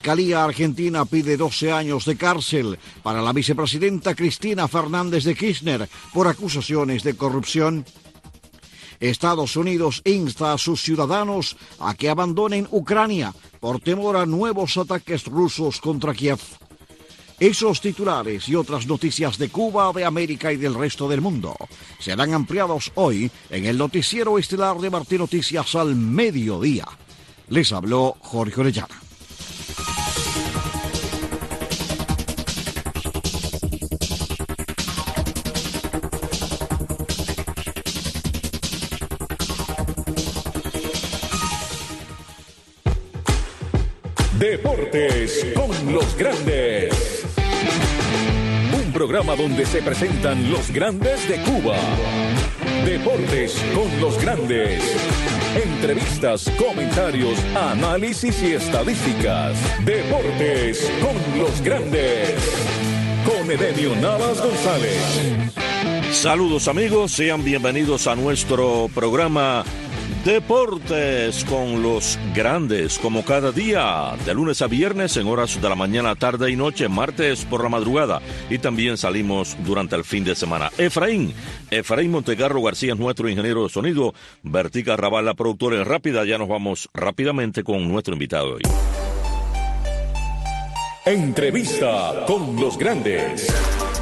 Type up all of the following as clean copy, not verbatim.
Fiscalía Argentina pide 12 años de cárcel para la vicepresidenta Cristina Fernández de Kirchner por acusaciones de corrupción. Estados Unidos insta a sus ciudadanos a que abandonen Ucrania por temor a nuevos ataques rusos contra Kiev. Esos titulares y otras noticias de Cuba, de América y del resto del mundo serán ampliados hoy en el noticiero estelar de Martí Noticias al mediodía. Les habló Jorge Orellana. Deportes con los grandes. Un programa donde se presentan los grandes de Cuba. Deportes con los grandes. Entrevistas, comentarios, análisis y estadísticas. Deportes con los grandes. Con Edenio Navas González. Saludos amigos, sean bienvenidos a nuestro programa Deportes con los grandes, como cada día, de lunes a viernes en horas de la mañana, tarde y noche, martes por la madrugada, y también salimos durante el fin de semana. Efraín Montecarlo García es nuestro ingeniero de sonido, Vertica Raval, la productora en Rápida. Ya nos vamos rápidamente con nuestro invitado hoy. Entrevista con los grandes.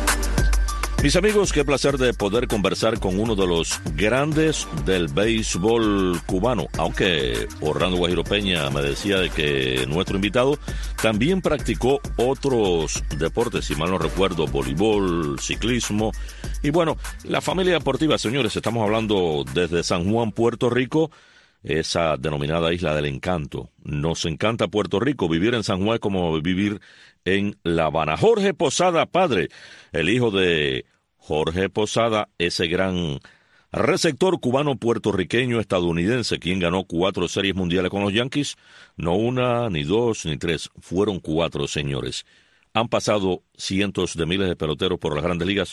Mis amigos, qué placer de poder conversar con uno de los grandes del béisbol cubano, aunque Orlando Guajiro Peña me decía de que nuestro invitado también practicó otros deportes, si mal no recuerdo, voleibol, ciclismo, y bueno, la familia deportiva, señores, estamos hablando desde San Juan, Puerto Rico, esa denominada Isla del Encanto. Nos encanta Puerto Rico, vivir en San Juan es como vivir en La Habana. Jorge Posada, padre, el hijo de Jorge Posada, ese gran receptor cubano puertorriqueño estadounidense, quien ganó 4 series mundiales con los Yankees, no una, ni dos, ni tres, fueron 4, señores. Han pasado cientos de miles de peloteros por las grandes ligas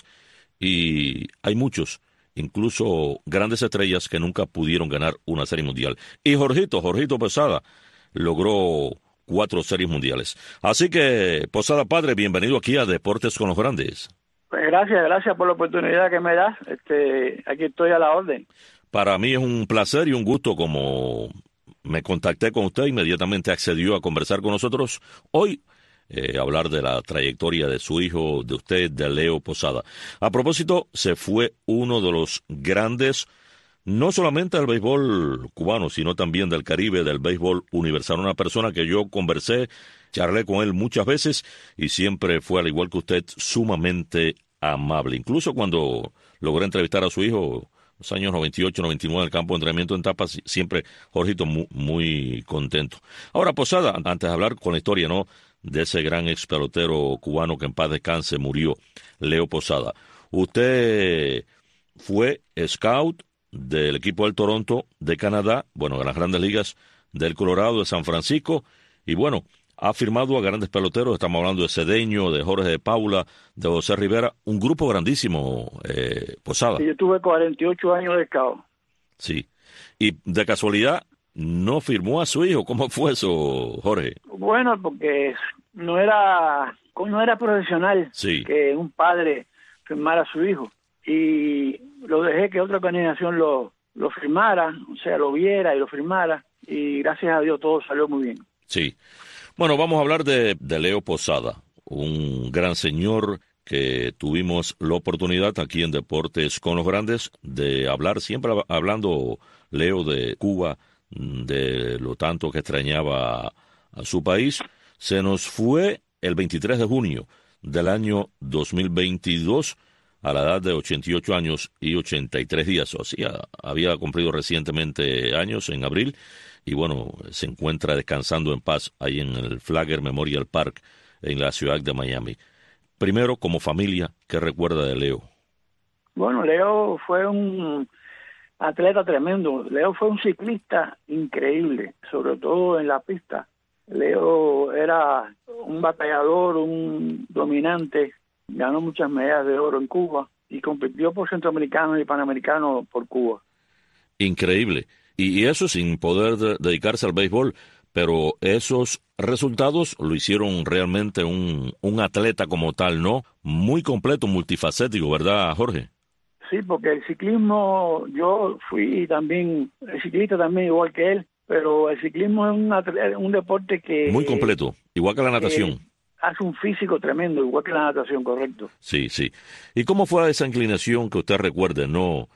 y hay muchos, incluso grandes estrellas que nunca pudieron ganar una serie mundial. Y Jorgito Posada logró 4 series mundiales. Así que, Posada padre, bienvenido aquí a Deportes con los Grandes. Pues gracias por la oportunidad que me das. Aquí estoy a la orden. Para mí es un placer y un gusto, como me contacté con usted, inmediatamente accedió a conversar con nosotros hoy, hablar de la trayectoria de su hijo, de usted, de Leo Posada. A propósito, se fue uno de los grandes, no solamente del béisbol cubano, sino también del Caribe, del béisbol universal. Una persona que yo conversé, charlé con él muchas veces y siempre fue, al igual que usted, sumamente amable. Incluso cuando logré entrevistar a su hijo, los años 98, 99, en el campo de entrenamiento en Tapas, siempre Jorgito muy contento. Ahora, Posada, antes de hablar con la historia, ¿no?, de ese gran ex pelotero cubano que en paz descanse murió, Leo Posada. Usted fue scout del equipo del Toronto, de Canadá, bueno, de las grandes ligas del Colorado, de San Francisco, y bueno, ha firmado a grandes peloteros. Estamos hablando de Cedeño, de Jorge de Paula, de José Rivera, un grupo grandísimo, Posada. Sí, yo tuve 48 años de scout. Sí, y de casualidad no firmó a su hijo. ¿Cómo fue eso, Jorge? Bueno, porque no era profesional, sí, que un padre firmara a su hijo, y lo dejé que otra organización lo firmara, o sea, lo viera y lo firmara, y gracias a Dios todo salió muy bien. Sí. Bueno, vamos a hablar de Leo Posada, un gran señor que tuvimos la oportunidad aquí en Deportes con los Grandes de hablar, siempre hablando, Leo, de Cuba, de lo tanto que extrañaba a su país. Se nos fue el 23 de junio del año 2022 a la edad de 88 años y 83 días. O sea, había cumplido recientemente años en abril. Y bueno, se encuentra descansando en paz ahí en el Flagler Memorial Park en la ciudad de Miami. Primero, como familia, ¿qué recuerda de Leo? Bueno, Leo fue un atleta tremendo. Leo fue un ciclista increíble, sobre todo en la pista. Leo era un batallador, un dominante, ganó muchas medallas de oro en Cuba y compitió por centroamericanos y panamericanos por Cuba. Increíble. Y eso sin poder dedicarse al béisbol, pero esos resultados lo hicieron realmente un atleta como tal, ¿no? Muy completo, multifacético, ¿verdad, Jorge? Sí, porque el ciclismo, yo fui también, el ciclista también igual que él, pero el ciclismo es un deporte que... Muy completo, igual que la natación. Hace un físico tremendo, igual que la natación, correcto. Sí, sí. ¿Y cómo fue esa inclinación que usted recuerde, no,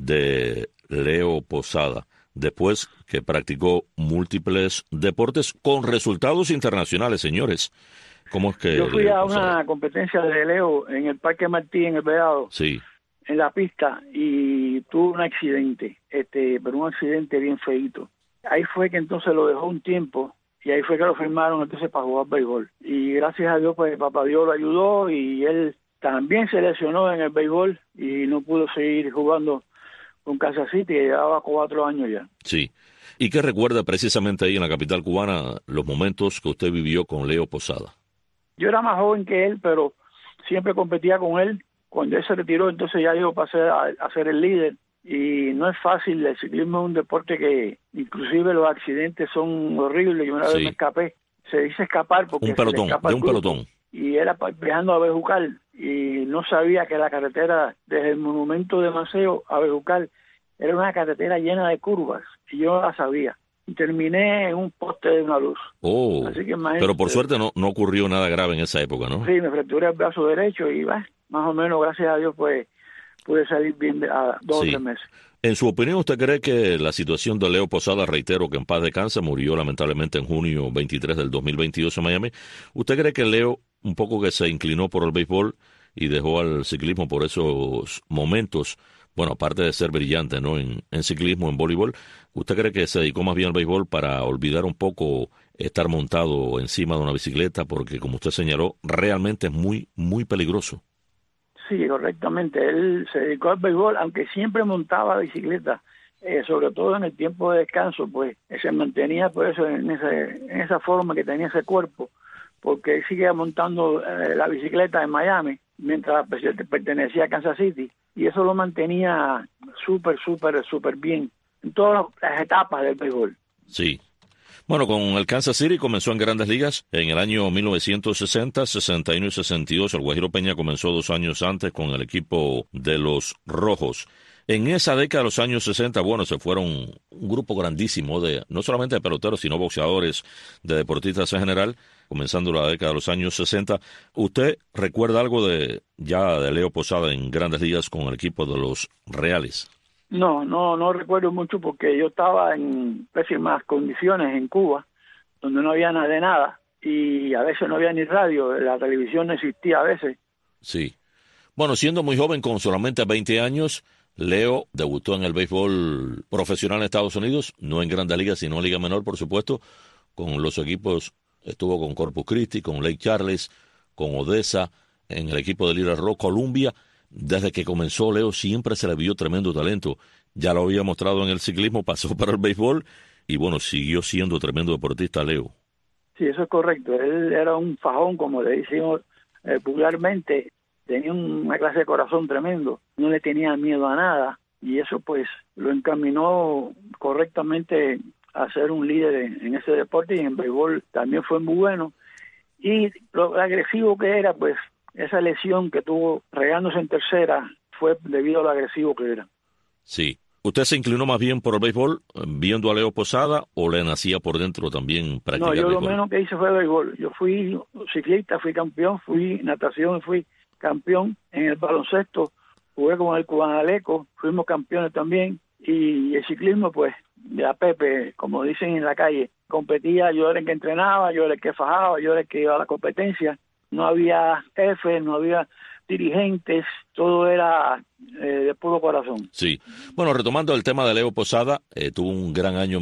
de Leo Posada, después que practicó múltiples deportes con resultados internacionales, señores? ¿Cómo es que yo fui Leo a Posada? una competencia de Leo en el Parque Martí, en el Vedado, Sí, en la pista, y tuve un accidente, pero un accidente bien feíto. Ahí fue que entonces lo dejó un tiempo, y ahí fue que lo firmaron entonces para jugar béisbol. Y gracias a Dios, pues papá Dios lo ayudó, y él también se lesionó en el béisbol, y no pudo seguir jugando con Kansas City, que llevaba 4 años ya. sí. ¿Y qué recuerda precisamente ahí en la capital cubana los momentos que usted vivió con Leo Posada? Yo era más joven que él, pero siempre competía con él. Cuando él se retiró, entonces ya yo pasé a ser el líder. Y no es fácil, el ciclismo es un deporte que inclusive los accidentes son horribles. Yo una vez me escapé, se dice escapar porque un pelotón, se le escapa de el un grupo. pelotón. Y era viajando a Bejucal y no sabía que la carretera desde el monumento de Maceo a Bejucal era una carretera llena de curvas y yo no la sabía. Y terminé en un poste de una luz. Oh, Así que pero por suerte no ocurrió nada grave en esa época, ¿no? Sí, me fracturé el brazo derecho y más o menos, gracias a Dios, pues pude salir bien a 2 o 3 meses. En su opinión, ¿usted cree que la situación de Leo Posada, reitero que en paz descanse, murió lamentablemente en junio 23 del 2022 en Miami? ¿Usted cree que Leo un poco que se inclinó por el béisbol y dejó al ciclismo por esos momentos? Bueno, aparte de ser brillante, ¿no? En ciclismo, en voleibol, ¿usted cree que se dedicó más bien al béisbol para olvidar un poco estar montado encima de una bicicleta? Porque, como usted señaló, realmente es muy, muy peligroso. Sí, correctamente. Él se dedicó al béisbol, aunque siempre montaba bicicleta, sobre todo en el tiempo de descanso, pues se mantenía por eso en esa forma que tenía ese cuerpo, porque él seguía montando la bicicleta en Miami, mientras pertenecía a Kansas City, y eso lo mantenía súper bien en todas las etapas del béisbol. Sí. Bueno, con el Kansas City comenzó en Grandes Ligas en el año 1960, 61 y 62. El Guajiro Peña comenzó 2 años antes con el equipo de los Rojos. En esa década de los años 60, bueno, se fueron un grupo grandísimo de, no solamente de peloteros, sino boxeadores, de deportistas en general, comenzando la década de los años 60. ¿Usted recuerda algo de Leo Posada en Grandes Ligas con el equipo de los Reales? No recuerdo mucho porque yo estaba en pésimas condiciones en Cuba, donde no había nada de nada, y a veces no había ni radio, la televisión no existía a veces. Sí. Bueno, siendo muy joven, con solamente 20 años, Leo debutó en el béisbol profesional en Estados Unidos, no en Grandes Ligas, sino en Liga Menor, por supuesto, con los equipos, estuvo con Corpus Christi, con Lake Charles, con Odessa, en el equipo de Little Rock, Columbia. Desde que comenzó Leo siempre se le vio tremendo talento. Ya lo había mostrado en el ciclismo, pasó para el béisbol y bueno, siguió siendo tremendo deportista Leo. Sí, eso es correcto. Él era un fajón, como le decimos popularmente. Tenía una clase de corazón tremendo. No le tenía miedo a nada y eso pues lo encaminó correctamente a ser un líder en ese deporte y en béisbol también fue muy bueno. Y lo agresivo que era, pues esa lesión que tuvo regándose en tercera fue debido a lo agresivo que era. Sí. ¿Usted se inclinó más bien por el béisbol viendo a Leo Posada o le nacía por dentro también practicar béisbol? No, yo lo menos que hice fue béisbol. Yo fui ciclista, fui campeón, fui natación, fui campeón en el baloncesto, jugué con el Cubanaleco, fuimos campeones también, y el ciclismo pues de a Pepe, como dicen en la calle, competía, yo era el que entrenaba, yo era el que fajaba, yo era el que iba a la competencia. No había jefes, no había dirigentes, todo era de puro corazón. Sí. Bueno, retomando el tema de Leo Posada, tuvo un gran año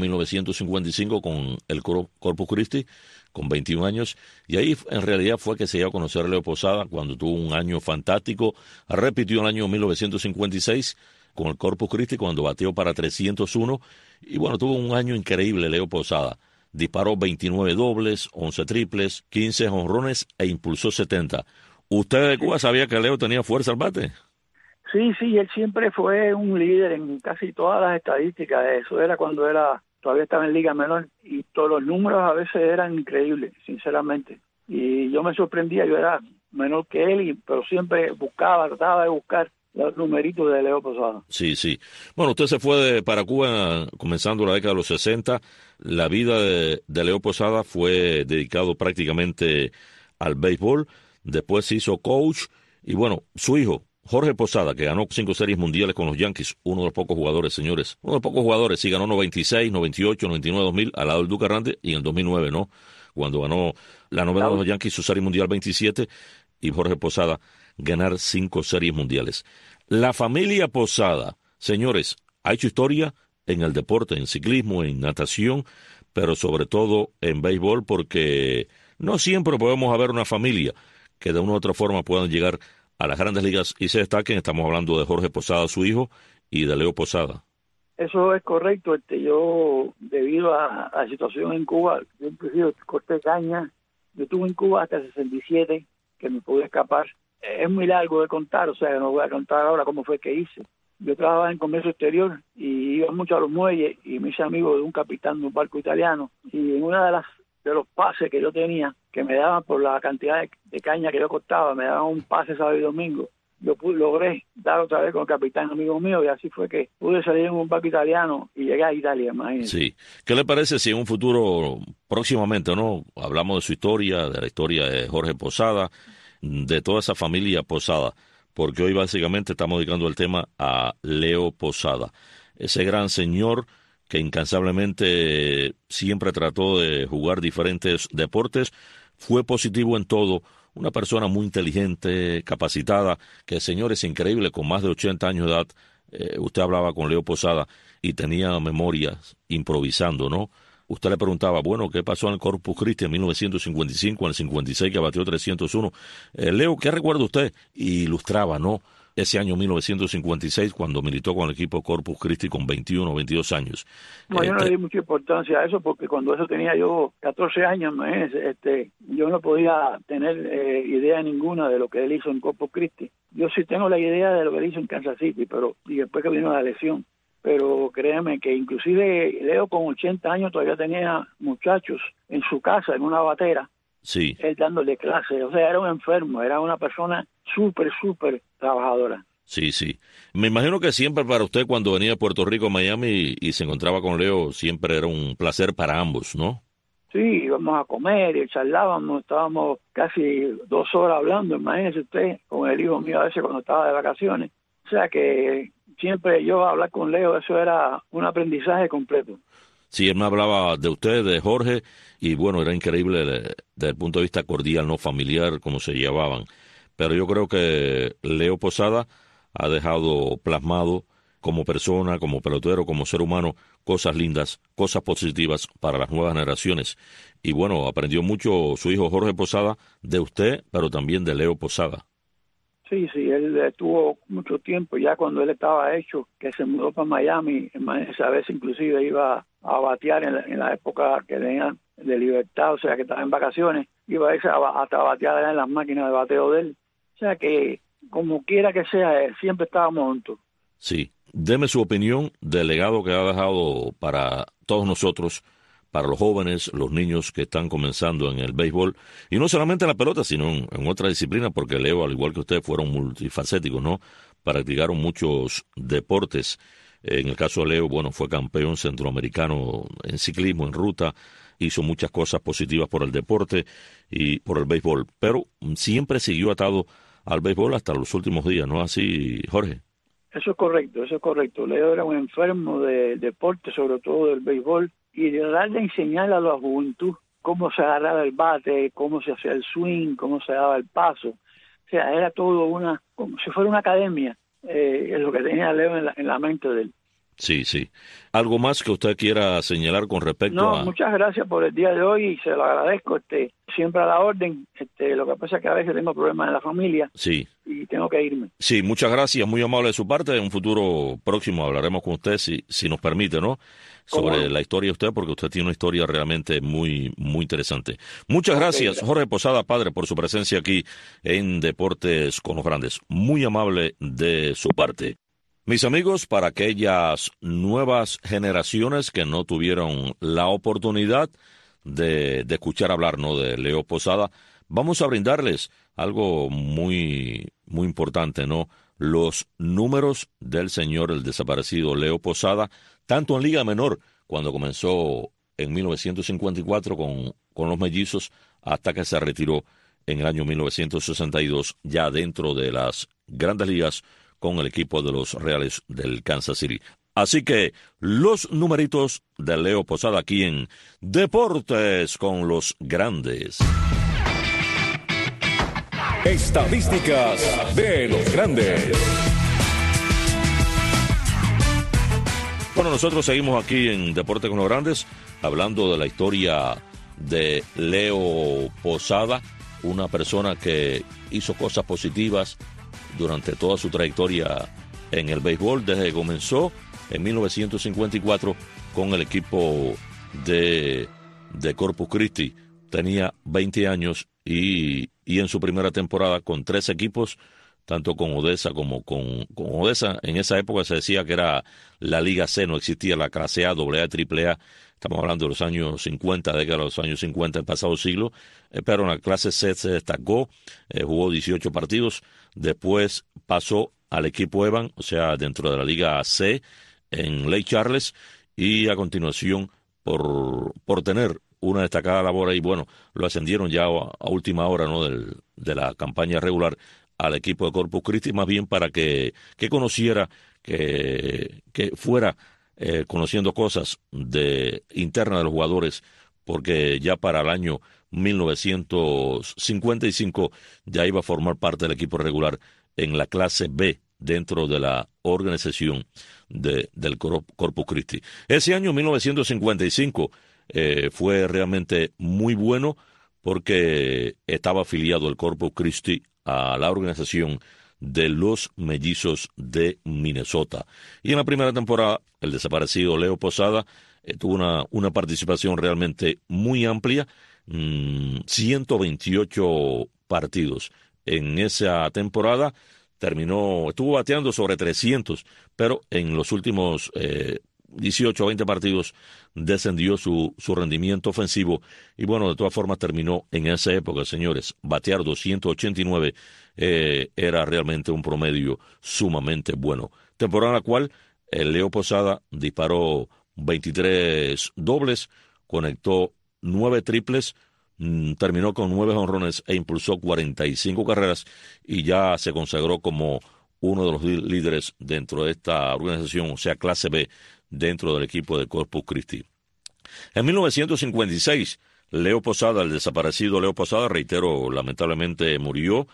1955 con el Corpus Christi, con 21 años, y ahí en realidad fue que se dio a conocer a Leo Posada cuando tuvo un año fantástico. Repitió el año 1956 con el Corpus Christi cuando batió para 301, y bueno, tuvo un año increíble Leo Posada. Disparó 29 dobles, 11 triples, 15 jonrones e impulsó 70. ¿Usted de Cuba sabía que Leo tenía fuerza al bate? Sí, él siempre fue un líder en casi todas las estadísticas. Eso era cuando todavía estaba en Liga Menor, y todos los números a veces eran increíbles, sinceramente. Y yo me sorprendía, yo era menor que él, pero siempre trataba de buscar los numeritos de Leo Posada. Sí, sí. Bueno, usted se fue para Cuba comenzando la década de los 60. La vida de Leo Posada fue dedicado prácticamente al béisbol. Después se hizo coach. Y bueno, su hijo, Jorge Posada, que ganó 5 series mundiales con los Yankees, uno de los pocos jugadores, señores. Uno de los pocos jugadores, sí, ganó 96, 98, 99, 2000, al lado del Duque Hernández, y en el 2009, ¿no? Cuando ganó la novena de los Yankees, su serie mundial 27, y Jorge Posada ganar 5 series mundiales. La familia Posada, señores, ha hecho historia en el deporte, en ciclismo, en natación, pero sobre todo en béisbol, porque no siempre podemos haber una familia que de una u otra forma puedan llegar a las grandes ligas y se destaquen. Estamos hablando de Jorge Posada, su hijo, y de Leo Posada. Eso es correcto. Yo, debido a la situación en Cuba, yo inclusive corté caña. Yo estuve en Cuba hasta el 67, que me pude escapar. Es muy largo de contar, o sea, no voy a contar ahora cómo fue que hice. Yo trabajaba en comercio exterior y iba mucho a los muelles y me hice amigo de un capitán de un barco italiano. Y en una de los pases que yo tenía, que me daban por la cantidad de caña que yo cortaba, me daban un pase sábado y domingo. Yo logré dar otra vez con el capitán amigo mío, y así fue que pude salir en un barco italiano y llegué a Italia, imagínense. Sí. ¿Qué le parece si en un futuro próximamente, no, hablamos de su historia, de la historia de Jorge Posada, de toda esa familia Posada? Porque hoy básicamente estamos dedicando el tema a Leo Posada, ese gran señor que incansablemente siempre trató de jugar diferentes deportes, fue positivo en todo, una persona muy inteligente, capacitada, que, señores, increíble, con más de 80 años de edad, usted hablaba con Leo Posada y tenía memorias improvisando, ¿no? Usted le preguntaba, bueno, ¿qué pasó en el Corpus Christi en 1955, en el 56, que batió 301? Leo, ¿qué recuerda usted? Y ilustraba, ¿no? Ese año 1956, cuando militó con el equipo Corpus Christi con 21 o 22 años. No, yo no le di mucha importancia a eso, porque cuando eso tenía yo 14 años, yo no podía tener idea ninguna de lo que él hizo en Corpus Christi. Yo sí tengo la idea de lo que él hizo en Kansas City, y después que vino la lesión. Pero créeme que inclusive Leo con 80 años todavía tenía muchachos en su casa, en una batera, sí, él dándole clases. O sea, era un enfermo, era una persona súper trabajadora. Sí, sí. Me imagino que siempre para usted, cuando venía de Puerto Rico a Miami y se encontraba con Leo, siempre era un placer para ambos, ¿no? Sí, íbamos a comer y charlábamos, estábamos casi 2 horas hablando, imagínese usted, con el hijo mío a veces cuando estaba de vacaciones. O sea que siempre yo hablar con Leo, eso era un aprendizaje completo. Sí, él me hablaba de usted, de Jorge, y bueno, era increíble desde el punto de vista cordial, no familiar, cómo se llevaban. Pero yo creo que Leo Posada ha dejado plasmado como persona, como pelotero, como ser humano, cosas lindas, cosas positivas para las nuevas generaciones. Y bueno, aprendió mucho su hijo Jorge Posada de usted, pero también de Leo Posada. Sí, él estuvo mucho tiempo, ya cuando él estaba hecho, que se mudó para Miami, a veces inclusive iba a batear en la época que tenían de libertad, o sea que estaba en vacaciones, iba a irse hasta batear en las máquinas de bateo de él. O sea que, como quiera que sea, siempre estábamos juntos. Sí, deme su opinión del legado que ha dejado para todos nosotros, para los jóvenes, los niños que están comenzando en el béisbol, y no solamente en la pelota, sino en otra disciplina, porque Leo, al igual que usted, fueron multifacéticos, ¿no? Practicaron muchos deportes. En el caso de Leo, bueno, fue campeón centroamericano en ciclismo, en ruta, hizo muchas cosas positivas por el deporte y por el béisbol, pero siempre siguió atado al béisbol hasta los últimos días, ¿no? Así, Jorge. Eso es correcto. Leo era un enfermo de deporte, sobre todo del béisbol, y de tratar de enseñarle a la juventud cómo se agarraba el bate, cómo se hacía el swing, cómo se daba el paso. O sea, era todo como si fuera una academia, es lo que tenía Leo en la mente de él. Sí. ¿Algo más que usted quiera señalar con respecto a...? No, muchas gracias por el día de hoy y se lo agradezco, siempre a la orden. Lo que pasa es que a veces tengo problemas en la familia. Sí. Y tengo que irme. Sí, muchas gracias, muy amable de su parte. En un futuro próximo hablaremos con usted, si nos permite, ¿no? Sobre la historia de usted, porque usted tiene una historia realmente muy, muy interesante. Muchas gracias, Jorge Posada, padre, por su presencia aquí en Deportes con los Grandes. Muy amable de su parte. Mis amigos, para aquellas nuevas generaciones que no tuvieron la oportunidad de escuchar hablar, ¿no?, de Leo Posada, vamos a brindarles algo muy, muy importante, ¿no? Los números del señor, el desaparecido Leo Posada, tanto en Liga Menor, cuando comenzó en 1954 con los Mellizos, hasta que se retiró en el año 1962, ya dentro de las Grandes Ligas, con el equipo de los Reales del Kansas City. Así que los numeritos de Leo Posada aquí en Deportes con los Grandes. Estadísticas de los Grandes. Bueno, nosotros seguimos aquí en Deportes con los Grandes, hablando de la historia de Leo Posada, una persona que hizo cosas positivas durante toda su trayectoria en el béisbol, desde que comenzó en 1954 con el equipo de Corpus Christi. Tenía 20 años y en su primera temporada con 3 equipos, tanto con Odessa como con Odessa. En esa época se decía que era la Liga C, no existía la clase A, AA, AAA. Estamos hablando de los años 50, década de los años 50 del pasado siglo, pero en la clase C se destacó, jugó 18 partidos, después pasó al equipo Evan, o sea, dentro de la Liga C, en Lake Charles, y a continuación, por tener una destacada labor ahí, bueno, lo ascendieron ya a última hora, ¿no?, de la campaña regular al equipo de Corpus Christi, más bien para que conociera, que fuera conociendo cosas internas de los jugadores, porque ya para el año 1955 ya iba a formar parte del equipo regular en la clase B dentro de la organización del Corpus Christi. Ese año 1955 fue realmente muy bueno porque estaba afiliado el Corpus Christi a la organización de los Mellizos de Minnesota. Y en la primera temporada, el desaparecido Leo Posada tuvo una participación realmente muy amplia, 128 partidos. En esa temporada estuvo bateando sobre 300, pero en los últimos 18 o 20 partidos descendió su rendimiento ofensivo y bueno, de todas formas terminó en esa época, señores, batear 289 era realmente un promedio sumamente bueno. Temporada en la cual el Leo Posada disparó 23 dobles, conectó 9 triples, terminó con 9 jonrones e impulsó 45 carreras y ya se consagró como uno de los líderes dentro de esta organización, o sea, clase B, dentro del equipo de Corpus Christi. En 1956, Leo Posada, el desaparecido Leo Posada, reitero, lamentablemente murió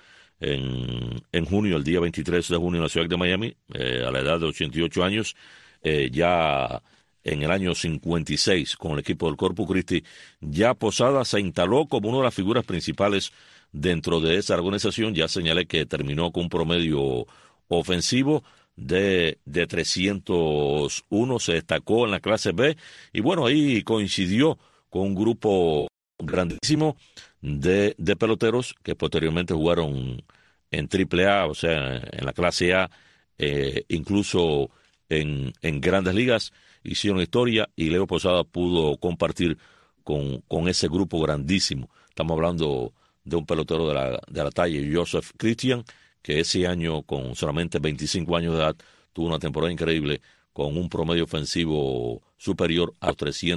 en junio, el día 23 de junio en la ciudad de Miami, a la edad de 88 años, ya en el año 56 con el equipo del Corpus Christi. Ya Posada se instaló como una de las figuras principales dentro de esa organización. Ya señalé que terminó con un promedio ofensivo de 301, se destacó en la clase B y bueno, ahí coincidió con un grupo grandísimo de peloteros que posteriormente jugaron en AAA, o sea, en la clase A, incluso en Grandes Ligas, hicieron historia y Leo Posada pudo compartir con ese grupo grandísimo. Estamos hablando de un pelotero de la talla, Joseph Christian, que ese año, con solamente 25 años de edad, tuvo una temporada increíble con un promedio ofensivo superior a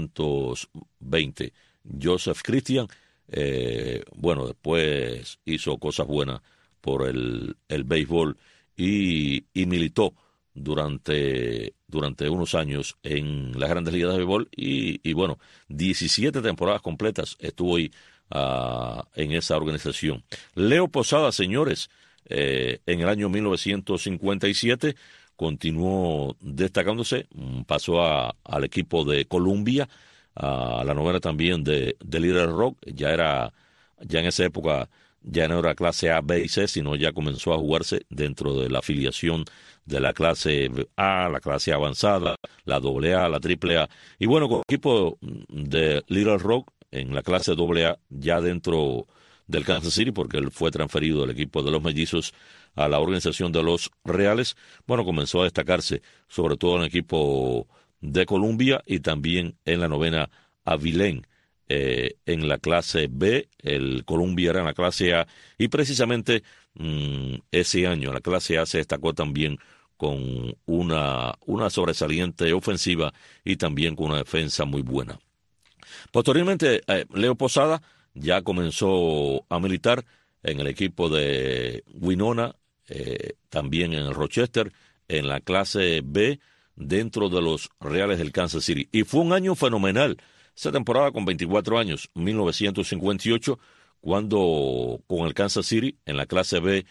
320. Joseph Christian, bueno, después hizo cosas buenas por el béisbol y militó durante unos años en las Grandes Ligas de béisbol y bueno, 17 temporadas completas estuvo ahí en esa organización. Leo Posada, señores, en el año 1957 continuó destacándose, pasó al equipo de Columbia, a la novena también de Little Rock. Ya en esa época ya no era clase A, B y C, sino ya comenzó a jugarse dentro de la afiliación de la clase A, la clase avanzada, la AA, la AAA. Y bueno, con el equipo de Little Rock en la clase AA, ya dentro del Kansas City, porque él fue transferido del equipo de los Mellizos a la organización de los Reales. Bueno, comenzó a destacarse sobre todo en el equipo de Columbia y también en la novena Abilene. En la clase B, el Columbia era en la clase A, y precisamente ese año la clase A se destacó también con una sobresaliente ofensiva y también con una defensa muy buena. Posteriormente, Leo Posada ya comenzó a militar en el equipo de Winona, también en el Rochester, en la clase B, dentro de los Reales del Kansas City. Y fue un año fenomenal. Esa temporada con 24 años, 1958, cuando con el Kansas City en la clase B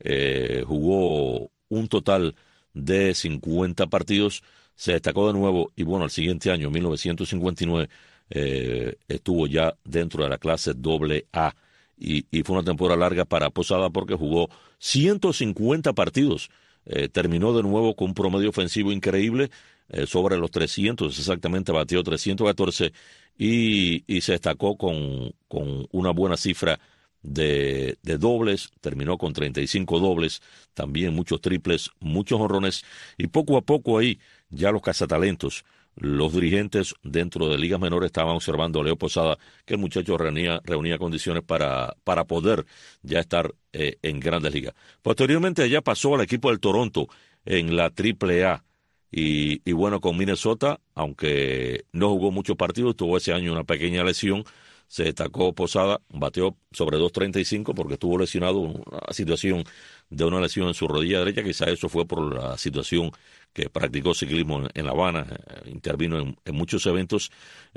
jugó un total de 50 partidos, se destacó de nuevo y bueno, el siguiente año, 1959, estuvo ya dentro de la clase AA y fue una temporada larga para Posada porque jugó 150 partidos. Terminó de nuevo con un promedio ofensivo increíble, sobre los 300, exactamente batió 314 y se destacó con una buena cifra de dobles, terminó con 35 dobles, también muchos triples, muchos jonrones, y poco a poco ahí ya los cazatalentos, los dirigentes dentro de ligas menores estaban observando a Leo Posada, que el muchacho reunía condiciones para poder ya estar en Grandes Ligas. Posteriormente allá pasó al equipo del Toronto en la AAA. Y bueno, con Minnesota, aunque no jugó muchos partidos, tuvo ese año una pequeña lesión, se destacó Posada, bateó sobre 2.35 porque estuvo lesionado, una situación de una lesión en su rodilla derecha, quizá eso fue por la situación que practicó ciclismo en La Habana, intervino en muchos eventos,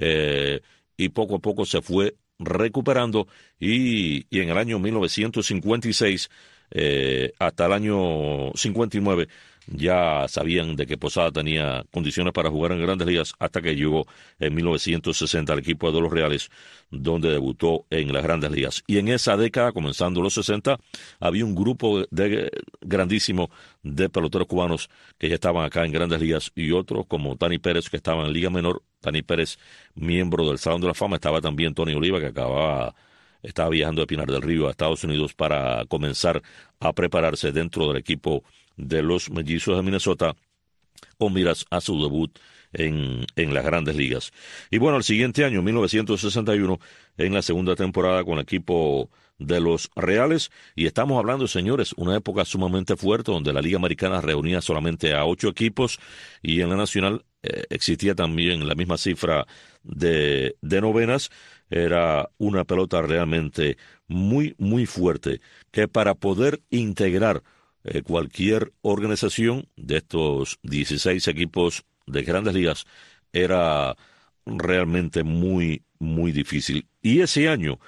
y poco a poco se fue recuperando, y en el año 1956 hasta el año 59 ya sabían de que Posada tenía condiciones para jugar en Grandes Ligas hasta que llegó en 1960 al equipo de los Reales, donde debutó en las Grandes Ligas. Y en esa década, comenzando los 60, había un grupo grandísimo de peloteros cubanos que ya estaban acá en Grandes Ligas y otros como Tani Pérez, que estaba en Liga Menor. Tani Pérez, miembro del Salón de la Fama. Estaba también Tony Oliva, que estaba viajando de Pinar del Río a Estados Unidos para comenzar a prepararse dentro del equipo de los Mellizos de Minnesota con miras a su debut en las Grandes Ligas. Y bueno, el siguiente año, 1961, en la segunda temporada con el equipo de los Reales, y estamos hablando, señores, una época sumamente fuerte donde la Liga Americana reunía solamente a 8 equipos y en la Nacional existía también la misma cifra de novenas. Era una pelota realmente muy, muy fuerte, que para poder integrar cualquier organización de estos 16 equipos de Grandes Ligas era realmente muy, muy difícil. Y ese año,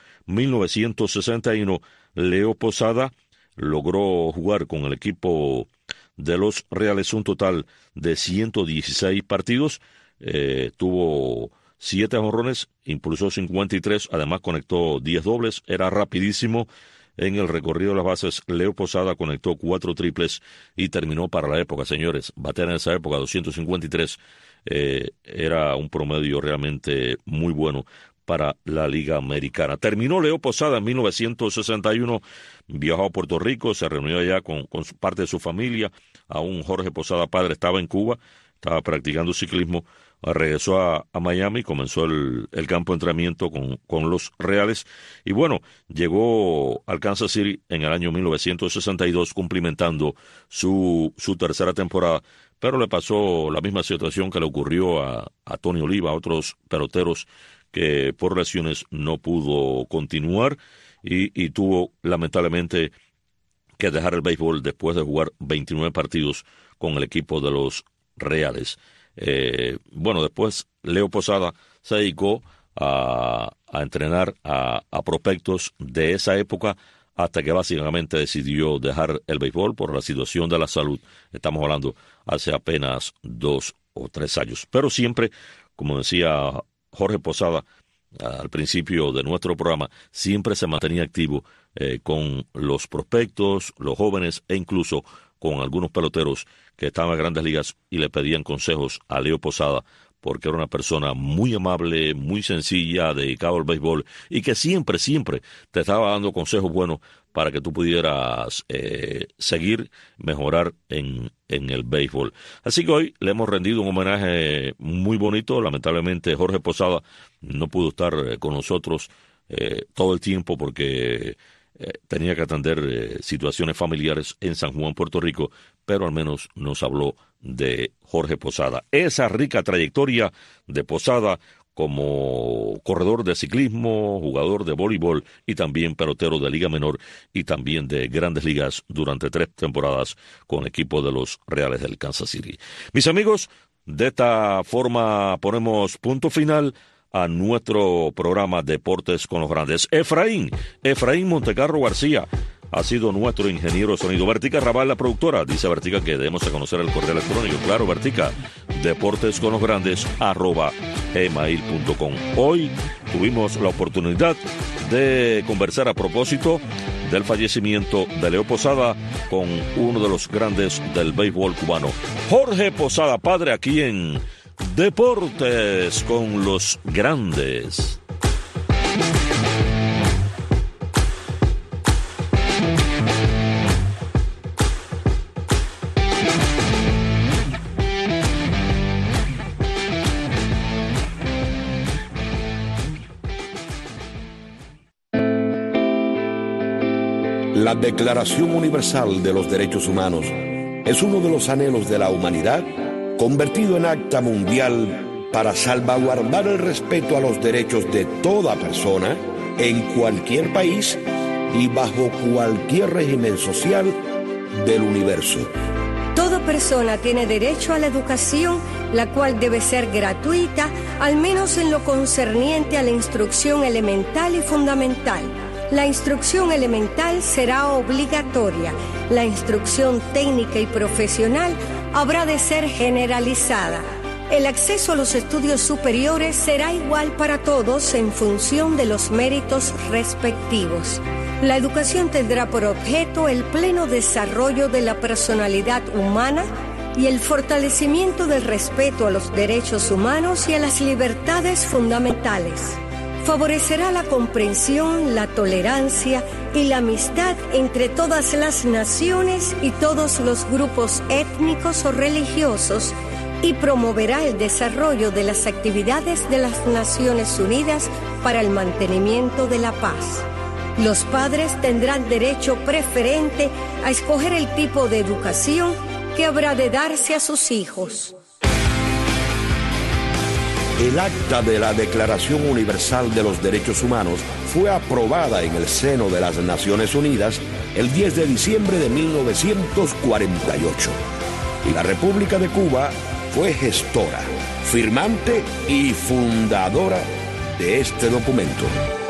1961, Leo Posada logró jugar con el equipo de los Reales un total de 116 partidos, tuvo 7 jonrones, impulsó 53, además conectó 10 dobles, era rapidísimo. En el recorrido de las bases, Leo Posada conectó 4 triples y terminó para la época, señores. Bater en esa época 253 era un promedio realmente muy bueno para la Liga Americana. Terminó Leo Posada en 1961, viajó a Puerto Rico, se reunió allá con parte de su familia. Aún Jorge Posada padre estaba en Cuba, estaba practicando ciclismo. Regresó a Miami, comenzó el campo de entrenamiento con los Reales y bueno, llegó al Kansas City en el año 1962 cumplimentando su tercera temporada, pero le pasó la misma situación que le ocurrió a Tony Oliva, a otros peloteros que por lesiones no pudo continuar y tuvo lamentablemente que dejar el béisbol después de jugar 29 partidos con el equipo de los Reales. Bueno, después Leo Posada se dedicó a entrenar a prospectos de esa época hasta que básicamente decidió dejar el béisbol por la situación de la salud. Estamos hablando hace apenas 2 o 3 años. Pero siempre, como decía Jorge Posada al principio de nuestro programa, siempre se mantenía activo con los prospectos, los jóvenes e incluso con algunos peloteros que estaban en Grandes Ligas y le pedían consejos a Leo Posada porque era una persona muy amable, muy sencilla, dedicado al béisbol y que siempre te estaba dando consejos buenos para que tú pudieras seguir, mejorar en el béisbol. Así que hoy le hemos rendido un homenaje muy bonito. Lamentablemente Jorge Posada no pudo estar con nosotros todo el tiempo porque tenía que atender situaciones familiares en San Juan, Puerto Rico, pero al menos nos habló de Jorge Posada. Esa rica trayectoria de Posada como corredor de ciclismo, jugador de voleibol y también pelotero de Liga Menor y también de Grandes Ligas durante 3 temporadas con el equipo de los Reales del Kansas City. Mis amigos, de esta forma ponemos punto final a nuestro programa Deportes con los Grandes. Efraín Montecarro García ha sido nuestro ingeniero de sonido. Vertica Raval, la productora, dice Vertica que debemos de conocer el correo electrónico. Claro, Vertica, deportesconlosgrandes@gmail.com. Hoy tuvimos la oportunidad de conversar a propósito del fallecimiento de Leo Posada con uno de los grandes del béisbol cubano, Jorge Posada, padre, aquí en Deportes con los Grandes. La Declaración Universal de los Derechos Humanos es uno de los anhelos de la humanidad convertido en acta mundial para salvaguardar el respeto a los derechos de toda persona en cualquier país y bajo cualquier régimen social del universo. Toda persona tiene derecho a la educación, la cual debe ser gratuita, al menos en lo concerniente a la instrucción elemental y fundamental. La instrucción elemental será obligatoria. La instrucción técnica y profesional habrá de ser generalizada. El acceso a los estudios superiores será igual para todos en función de los méritos respectivos. La educación tendrá por objeto el pleno desarrollo de la personalidad humana y el fortalecimiento del respeto a los derechos humanos y a las libertades fundamentales. Favorecerá la comprensión, la tolerancia y la amistad entre todas las naciones y todos los grupos étnicos o religiosos y promoverá el desarrollo de las actividades de las Naciones Unidas para el mantenimiento de la paz. Los padres tendrán derecho preferente a escoger el tipo de educación que habrá de darse a sus hijos. El acta de la Declaración Universal de los Derechos Humanos fue aprobada en el seno de las Naciones Unidas el 10 de diciembre de 1948. Y la República de Cuba fue gestora, firmante y fundadora de este documento.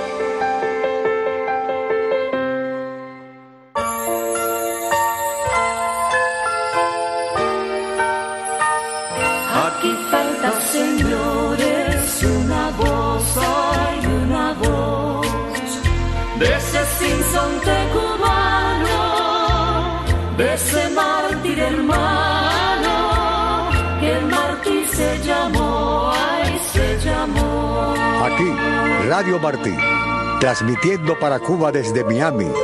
Aquí falta, señores, una voz, hay una voz de ese sinsonte cubano, de ese mártir hermano, que el mártir se llamó, ay, se llamó. Aquí, Radio Martí, transmitiendo para Cuba desde Miami.